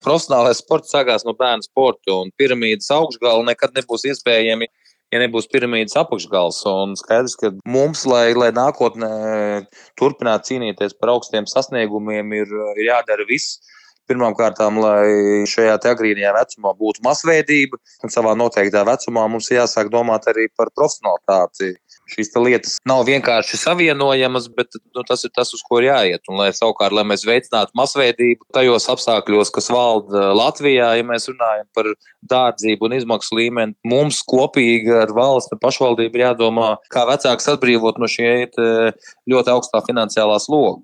Profesionālais sports sākās no bērnu sporta, un piramīdas augšgala nekad nebūs iespējami, ja nebūs piramīdas apakšgals. Un skaidrs, ka mums, lai nākotnē turpinātu cīnīties par augstiem sasniegumiem, ir jādara viss. Pirmkārt, lai šajā agrīnajā vecumā būtu masveidība, un savā noteiktā vecumā mums jāsāk domāt arī par profesionalitāti. Šīs lietas nav vienkārši savienojamas, bet tas ir tas, uz ko ir jāiet. Un, lai mēs veicinātu masveidību tajos apstākļos, kas valda Latvijā, ja mēs runājam par dārdzību un izmaksu līmeni, mums kopīgi ar valsts pašvaldību ir jādomā, kā vecāks atbrīvot no šī ļoti augstā finansiālā sloga.